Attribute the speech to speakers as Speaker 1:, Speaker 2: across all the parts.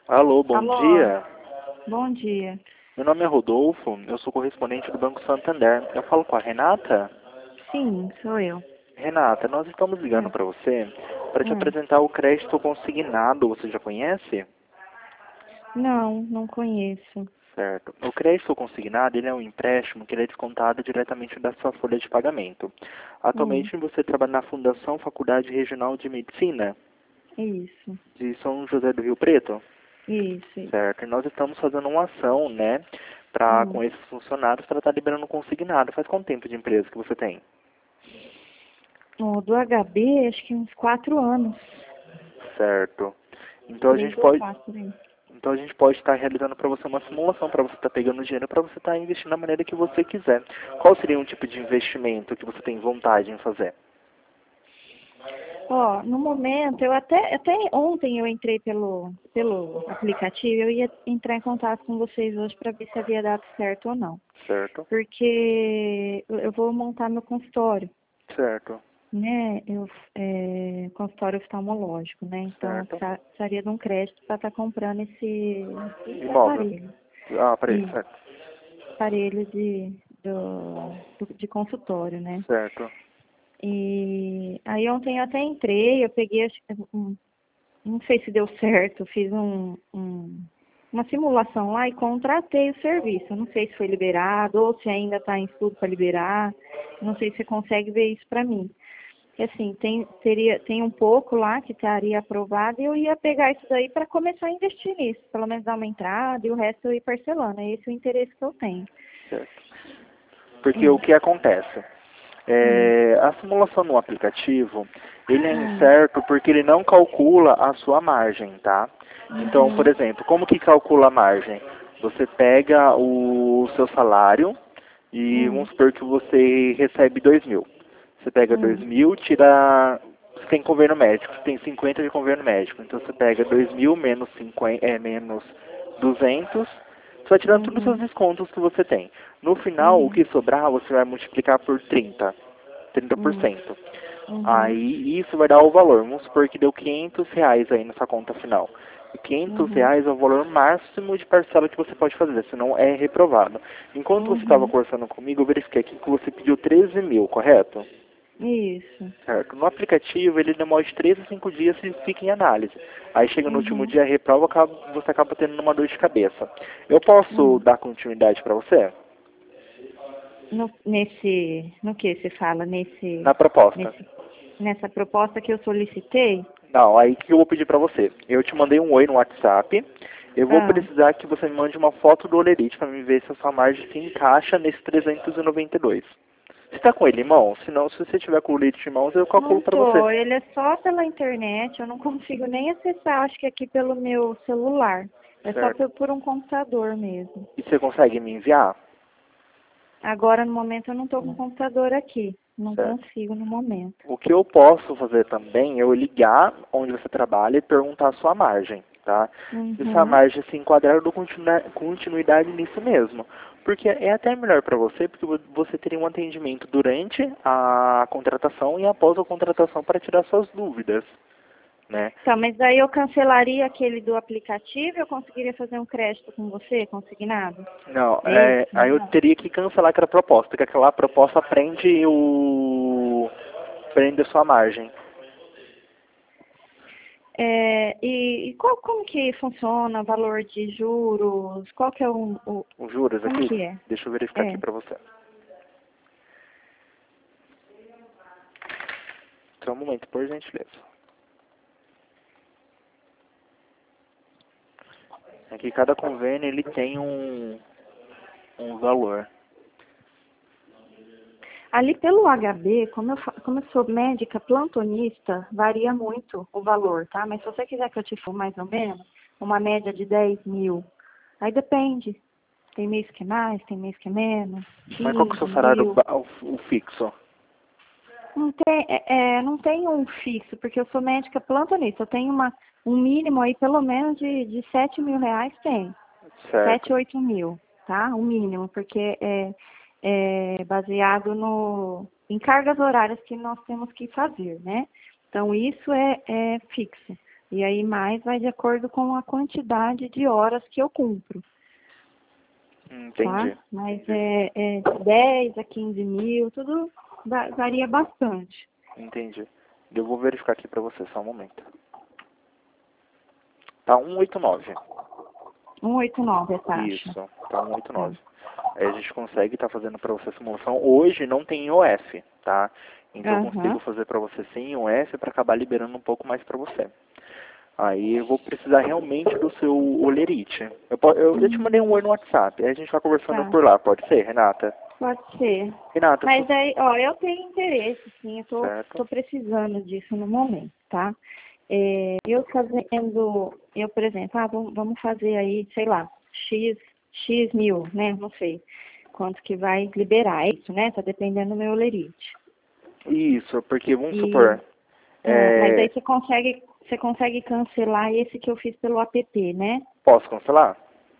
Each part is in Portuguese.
Speaker 1: Alô, bom
Speaker 2: Alô,
Speaker 1: dia.
Speaker 2: bom dia.
Speaker 1: Meu nome é Rodolfo, eu sou correspondente do Banco Santander. Eu falo com a Renata?
Speaker 2: Sim, sou eu.
Speaker 1: Renata, nós estamos ligando
Speaker 2: Hum,
Speaker 1: para você para te
Speaker 2: hum.
Speaker 1: apresentar o crédito consignado. Você já conhece?
Speaker 2: Não, não conheço.
Speaker 1: Certo. O crédito consignado, ele é um empréstimo que ele é descontado diretamente da sua folha de pagamento.
Speaker 2: Hum,
Speaker 1: Atualmente você trabalha na Fundação Faculdade Regional de Medicina
Speaker 2: isso,
Speaker 1: de São José do Rio Preto.
Speaker 2: isso.
Speaker 1: Certo. E nós estamos fazendo uma ação, né, com
Speaker 2: Hum.
Speaker 1: esses funcionários para estar liberando consignado. Faz quanto tempo de empresa que você tem?
Speaker 2: O do HB, acho que uns 4 anos.
Speaker 1: Certo. Então a gente
Speaker 2: 3 ou
Speaker 1: pode,
Speaker 2: 4, hein?
Speaker 1: então a gente pode estar realizando para você uma simulação para você estar pegando dinheiro para você estar investindo da maneira que você quiser. Qual seria um tipo de investimento que você tem vontade em fazer?
Speaker 2: Ó, no momento, até ontem eu entrei pelo aplicativo, eu ia entrar em contato com vocês hoje para ver se havia dado certo ou não.
Speaker 1: Certo.
Speaker 2: Porque eu vou montar meu consultório.
Speaker 1: Certo.
Speaker 2: Né, consultório oftalmológico, né? Então,
Speaker 1: Certo.
Speaker 2: precisaria de um crédito para estar comprando esse
Speaker 1: Imóvel.
Speaker 2: aparelho.
Speaker 1: Ah, peraí,
Speaker 2: E
Speaker 1: certo.
Speaker 2: aparelho de consultório, né?
Speaker 1: Certo.
Speaker 2: E aí ontem eu até entrei, eu peguei, não sei se deu certo, fiz uma simulação lá e contratei o serviço. Eu não sei se foi liberado ou se ainda está em estudo para liberar. Não sei se você consegue ver isso para mim. E assim, tem um pouco lá que estaria aprovado e eu ia pegar isso daí para começar a investir nisso, pelo menos dar uma entrada e o resto eu ir parcelando. É esse o interesse que eu tenho.
Speaker 1: Certo. Porque o
Speaker 2: Hum,
Speaker 1: que acontece?
Speaker 2: hum,
Speaker 1: A simulação no aplicativo, ele é
Speaker 2: hum,
Speaker 1: incerto porque ele não calcula a sua margem, tá? Então, por
Speaker 2: uhum,
Speaker 1: exemplo, como que calcula a margem? Você pega o seu salário e vamos
Speaker 2: hum,
Speaker 1: supor que você recebe 2.000. Você pega dois
Speaker 2: hum,
Speaker 1: mil, tira... Você tem convênio médico, você tem 50 de convênio médico. Então você pega 2.000 menos 50, menos 200. Você vai tirando todos os seus
Speaker 2: uhum,
Speaker 1: descontos que você tem. No final, o
Speaker 2: uhum,
Speaker 1: que sobrar, você vai multiplicar por 30.
Speaker 2: uhum,
Speaker 1: 30%.
Speaker 2: uhum,
Speaker 1: Aí isso vai dar o valor. Vamos supor que deu R$ 500 aí nessa conta final. E quinhentos
Speaker 2: uhum,
Speaker 1: reais é o valor máximo de parcela que você pode fazer, senão é reprovado. Enquanto você estava
Speaker 2: uhum.
Speaker 1: conversando comigo, eu verifiquei aqui que você pediu 13.000, correto?
Speaker 2: Isso.
Speaker 1: Certo. No aplicativo, ele demora de 3 a 5 dias e fica em análise. Aí chega no último
Speaker 2: Uhum,
Speaker 1: dia, a reprova, você acaba tendo uma dor de cabeça. Eu posso
Speaker 2: uhum.
Speaker 1: dar continuidade para você?
Speaker 2: No que você fala?
Speaker 1: Na proposta.
Speaker 2: Nessa proposta que eu solicitei?
Speaker 1: Não, aí que eu vou pedir para você? Eu te mandei um oi no WhatsApp. Eu vou
Speaker 2: Ah,
Speaker 1: precisar que você me mande uma foto do olerite para me ver se a sua margem se encaixa nesse 392. Você está com ele em mãos? Se não, se você tiver com o olerite em mãos, eu calculo
Speaker 2: não
Speaker 1: para você.
Speaker 2: tô, ele é só pela internet, eu não consigo nem acessar, acho que aqui pelo meu celular. É só
Speaker 1: Certo.
Speaker 2: por um computador mesmo.
Speaker 1: E você consegue me enviar?
Speaker 2: Agora, no momento, eu não estou com o computador aqui. Não
Speaker 1: Certo.
Speaker 2: consigo no momento.
Speaker 1: O que eu posso fazer também é eu ligar onde você trabalha e perguntar a sua margem, tá? Se essa
Speaker 2: Uhum.
Speaker 1: margem se enquadrar, eu dou continuidade nisso mesmo. Porque é até melhor para você, porque você teria um atendimento durante a contratação e após a contratação para tirar suas dúvidas, né?
Speaker 2: Tá, mas daí eu cancelaria aquele do aplicativo e eu conseguiria fazer um crédito com você, consignado?
Speaker 1: Não,
Speaker 2: É isso?
Speaker 1: aí eu teria que cancelar aquela proposta, porque aquela proposta prende a sua margem.
Speaker 2: Como que funciona o valor de juros? Qual que é
Speaker 1: Os juros
Speaker 2: como
Speaker 1: aqui,
Speaker 2: que é?
Speaker 1: deixa eu verificar aqui
Speaker 2: É.
Speaker 1: para você. Só um momento, por gentileza. Aqui cada convênio ele tem um valor.
Speaker 2: Ali pelo HB, como eu sou médica plantonista, varia muito o valor, tá? Mas se você quiser que eu te for mais ou menos, uma média de 10 mil, aí depende. Tem mês que é mais, tem mês que é menos,
Speaker 1: Mas qual que é o
Speaker 2: 15
Speaker 1: seu salário
Speaker 2: mil.
Speaker 1: o fixo?
Speaker 2: Não tem um fixo, porque eu sou médica plantonista. Eu tenho um mínimo aí, pelo menos, de 7 mil reais tem.
Speaker 1: Certo.
Speaker 2: 7, 8 mil, tá? O mínimo, porque é baseado em cargas horárias que nós temos que fazer, né? Então, isso é fixo. E aí mais vai de acordo com a quantidade de horas que eu cumpro.
Speaker 1: Entendi.
Speaker 2: Tá? Mas é de 10 a 15 mil, tudo varia bastante.
Speaker 1: Entendi. Eu vou verificar aqui pra você, só um momento. Tá 189.
Speaker 2: 189 a taxa.
Speaker 1: Isso, tá 189. Aí a gente consegue estar fazendo para você a simulação. Hoje não tem IOF, tá? Então eu consigo fazer para você sem IOF para acabar liberando um pouco mais para você. Aí eu vou precisar realmente do seu olerite. Eu te mandei um oi no WhatsApp, aí a gente vai conversando
Speaker 2: Tá.
Speaker 1: por lá, pode ser, Renata?
Speaker 2: Pode ser.
Speaker 1: Renata,
Speaker 2: Mas aí, ó, eu tenho interesse, sim, eu
Speaker 1: certo.
Speaker 2: tô precisando disso no momento, tá? Eu fazendo, eu, por exemplo, vamos fazer aí, sei lá, X mil, né? Não sei quanto que vai liberar, é isso, né? Tá dependendo do meu olerite.
Speaker 1: Isso, porque vamos supor...
Speaker 2: Mas aí você consegue cancelar esse que eu fiz pelo app, né?
Speaker 1: Posso cancelar?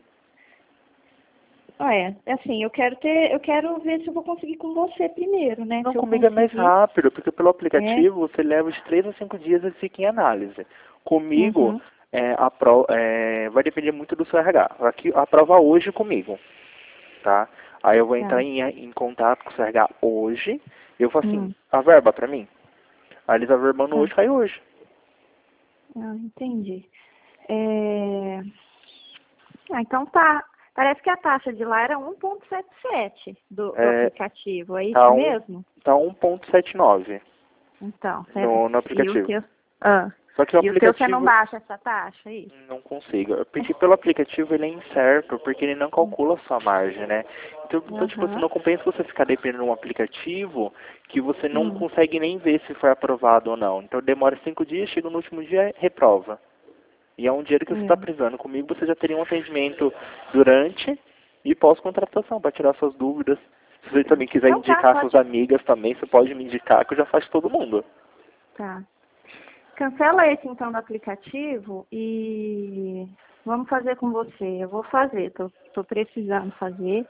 Speaker 2: Assim, eu quero ver se eu vou conseguir com você primeiro, né?
Speaker 1: Não,
Speaker 2: Se eu
Speaker 1: comigo é mais
Speaker 2: conseguir.
Speaker 1: rápido, porque pelo aplicativo você leva de 3 a 5 dias e fica em análise. Comigo,
Speaker 2: Uhum.
Speaker 1: vai depender muito do seu RH. Aqui, a prova hoje comigo, tá? Aí eu vou entrar
Speaker 2: Tá.
Speaker 1: em contato com o seu RH hoje, eu falo assim, a verba pra mim? Aí eles averbando
Speaker 2: Tá.
Speaker 1: hoje, cai hoje.
Speaker 2: Entendi. Então tá. Parece que a taxa de lá era 1,77 do aplicativo, é
Speaker 1: Tá
Speaker 2: isso mesmo?
Speaker 1: tá 1,79
Speaker 2: Então,
Speaker 1: no
Speaker 2: e o
Speaker 1: aplicativo.
Speaker 2: teu,
Speaker 1: Só que o
Speaker 2: e o teu você não
Speaker 1: aplicativo...
Speaker 2: baixa essa taxa, é isso?
Speaker 1: Não consigo. Porque pelo aplicativo ele é incerto, porque ele não calcula a sua margem, né? Então tipo assim, não compensa você ficar dependendo de um aplicativo que você não consegue nem ver se foi aprovado ou não. Então demora 5 dias, chega no último dia, reprova. E é um dinheiro que você está precisando. Comigo você já teria um atendimento durante e pós-contratação, para tirar suas dúvidas. Se você também quiser
Speaker 2: Então tá,
Speaker 1: indicar suas amigas também, você pode me indicar, que eu já faço todo mundo.
Speaker 2: Tá. Cancela esse então do aplicativo e vamos fazer com você. Eu vou fazer, tô precisando fazer.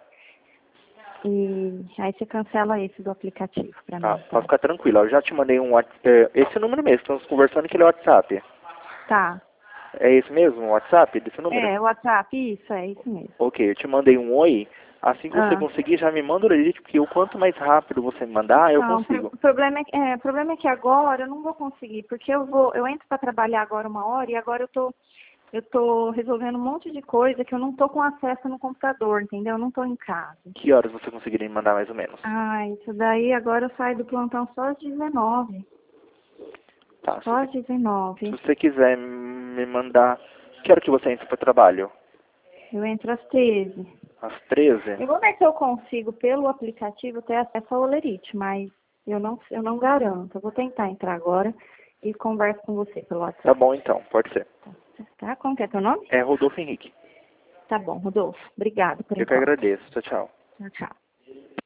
Speaker 2: E aí você cancela esse do aplicativo pra
Speaker 1: Tá,
Speaker 2: mim,
Speaker 1: pode
Speaker 2: tá?
Speaker 1: ficar tranquilo. Eu já te mandei um WhatsApp, esse número mesmo, estamos conversando que ele é o WhatsApp.
Speaker 2: Tá.
Speaker 1: É esse mesmo, o WhatsApp desse número?
Speaker 2: O WhatsApp, isso, é isso mesmo.
Speaker 1: Ok, eu te mandei um oi. Assim que você conseguir, já me manda o lerite, porque o quanto mais rápido você me mandar, eu
Speaker 2: Então,
Speaker 1: consigo.
Speaker 2: o problema é que agora eu não vou conseguir, porque eu entro para trabalhar agora 1 hora e agora eu tô resolvendo um monte de coisa que eu não tô com acesso no computador, entendeu? Eu não tô em casa.
Speaker 1: Que horas você conseguiria me mandar mais ou menos?
Speaker 2: Isso daí agora eu saio do plantão só às 19.
Speaker 1: Tá,
Speaker 2: Só às
Speaker 1: se
Speaker 2: 19.
Speaker 1: você quiser me mandar... Que hora que você entra para o trabalho?
Speaker 2: Eu entro às 13.
Speaker 1: Às 13?
Speaker 2: Eu vou ver se eu consigo, pelo aplicativo, ter acesso ao olerite, mas eu não garanto. Eu vou tentar entrar agora e converso com você pelo WhatsApp.
Speaker 1: Tá bom então, pode ser.
Speaker 2: Tá? Como que é teu nome?
Speaker 1: É Rodolfo Henrique.
Speaker 2: Tá bom, Rodolfo. Obrigado por
Speaker 1: Eu que
Speaker 2: enquanto.
Speaker 1: agradeço. Tchau, tchau.
Speaker 2: Tchau, tchau.